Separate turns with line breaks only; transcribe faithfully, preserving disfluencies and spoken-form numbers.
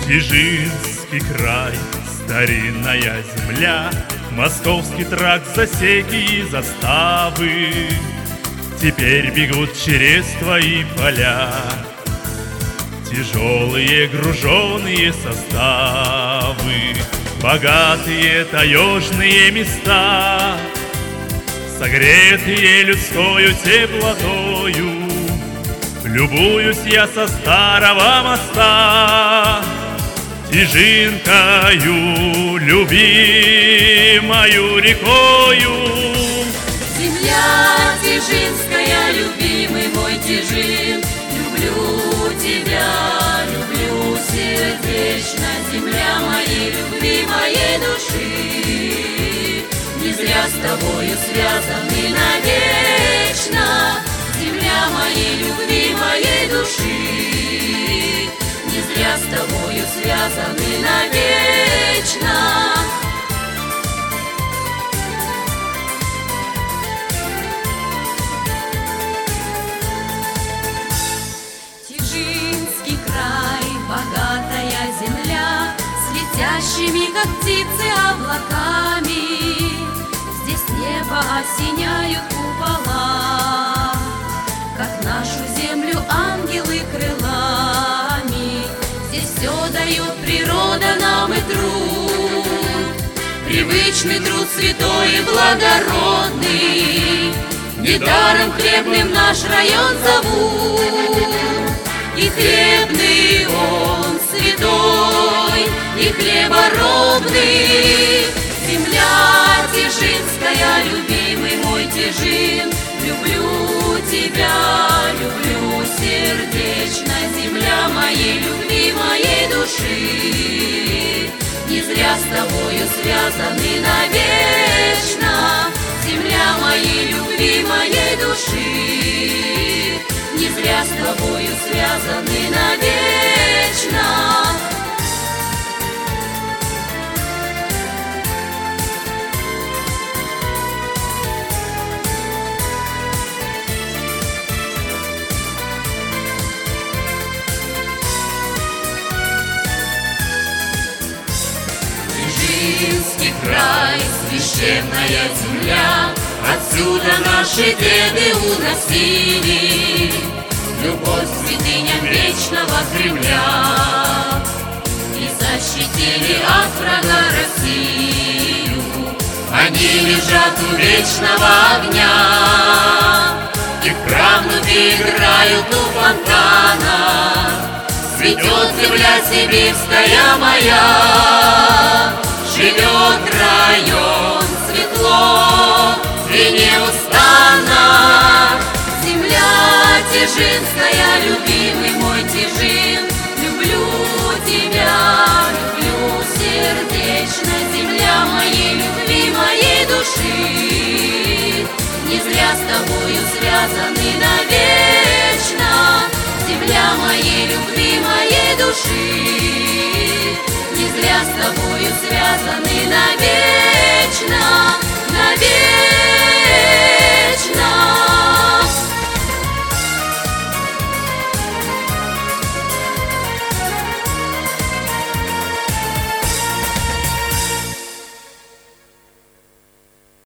Тижинский край, старинная земля, московский тракт, засеки и заставы теперь бегут через твои поля. Тяжелые груженые составы, богатые таежные места, согретые людскою теплотою, любуюсь я со старого моста Тижинкою, любимою рекою.
Земля Тижинская, любимый мой Тижин, люблю тебя, люблю сердечно, земля моей любви, моей души. Не зря с тобою связаны навечно, земля моей любви, моей души. Не зря с тобою связаны навечно. Тижинский край, богатая земля, с летящими, как птицы, облаками. Здесь небо осеняют купола, как нашу землю ангелы крылами. Здесь все дает природа нам и труд, привычный труд святой и благородный. Недаром хлебным наш район зовут, и хлебный он святой, и хлеборобный. Земля Тижинская, любимый мой Тижин, люблю тебя, люблю сердечно, земля моей любви, моей души. Не зря с тобою связаны навечно, земля моей любви, моей души. Не зря с тобою связаны навечно. Тижинский край, священная земля, отсюда наши деды уносили любовь к святыням вечного Кремля и защитили от врага Россию. Они лежат у вечного огня, их правнуки играют у фонтана. Цветет земля сибирская моя, живет район светло и неустанно. Земля Тижинская, любимый мой Тижин, люблю тебя, люблю сердечно, земля моей любви, моей души. Не зря с тобою связаны навечно, земля моей любви, моей души. Не зря с тобою связаны навечно, навечно.